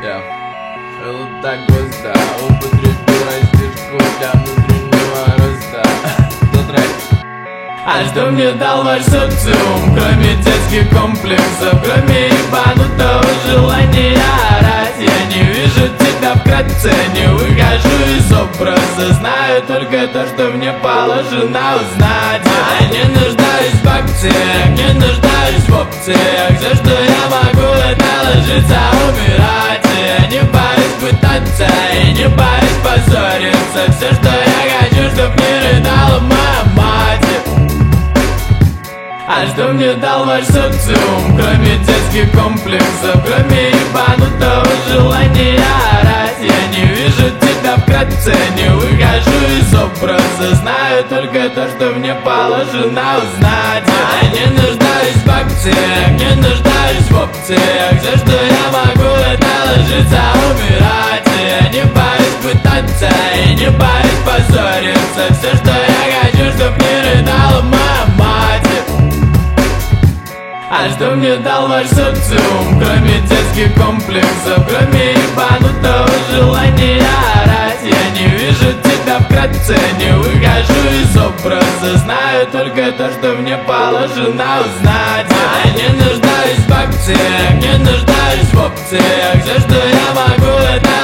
Вот так гвозда, употребил растяжку для внутреннего роста. До трек. А что мне дал ваш социум, кроме детских комплексов, кроме ебанутого желания орать? Я не вижу тебя вкратце, не выхожу из образа, знаю только то, что мне положено узнать. Я не нуждаюсь в акциях, не нуждаюсь в опциях, все, что я могу, это ложиться, умирать. Я не боюсь пытаться и не боюсь позориться, все, что я хочу, чтоб не рыдала моя мать. А что мне дал ваш социум, кроме детских комплексов, кроме ебанутого желания орать? Я не вижу тебя вкратце, не выхожу из образа, знаю только то, что мне положено узнать. Я не нуждаюсь в акциях, не нуждаюсь в опциях, все, что я могу, это ложиться, умирать. Я не боюсь пытаться и не боюсь позориться, все, что я хочу, чтоб не рыдала моя мать. А что мне дал ваш социум, кроме детских комплексов, кроме ебанутого желания орать? Я не вижу тебя вкратце, не выхожу из образа, знаю только то, что мне положено узнать. Я не нуждаюсь в акциях, не нуждаюсь в опциях, все, что я могу, это